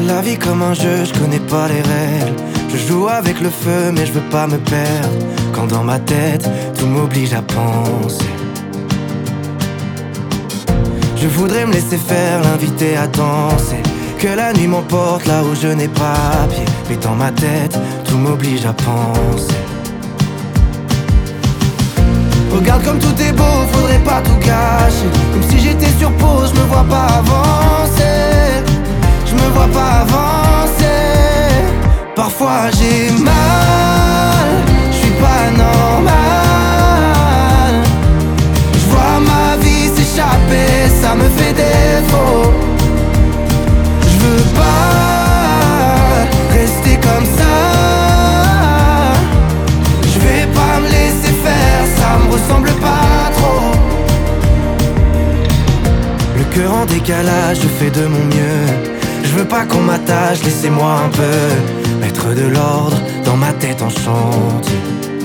la vie comme un jeu, je connais pas les règles. Je joue avec le feu mais je veux pas me perdre. Quand dans ma tête, tout m'oblige à penser. Je voudrais me laisser faire, l'inviter à danser. Que la nuit m'emporte là où je n'ai pas pied. Mais dans ma tête, tout m'oblige à penser. Regarde comme tout est beau, faudrait pas tout gâcher. Comme si j'étais sur pause, je me vois pas avancer. Je me vois pas avancer. Parfois j'ai mal, je suis pas normal. Je vois ma vie s'échapper, ça me fait défaut. Je veux pas rester comme ça. Je vais pas me laisser faire, ça me ressemble pas trop. Le cœur en décalage, je fais de mon mieux. Je veux pas qu'on m'attache, laissez-moi un peu mettre de l'ordre dans ma tête en chantier.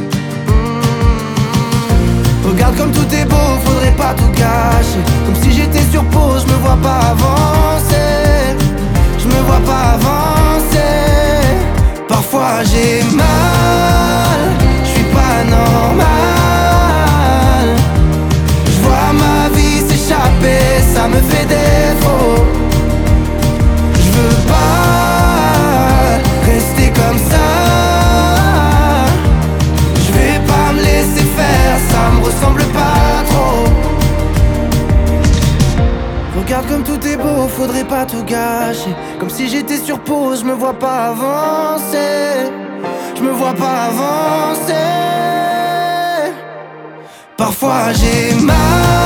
Regarde comme tout est beau, faudrait pas tout gâcher. Comme si j'étais sur pause, je me vois pas avancer. Je me vois pas avancer. Parfois j'ai mal, je suis pas normal. Je vois ma vie s'échapper, ça me fait défaut. Je veux pas rester comme ça. Je vais pas me laisser faire, ça me ressemble pas trop. Regarde comme tout est beau, faudrait pas tout gâcher. Comme si j'étais sur pause, je me vois pas avancer. Je me vois pas avancer. Parfois j'ai mal.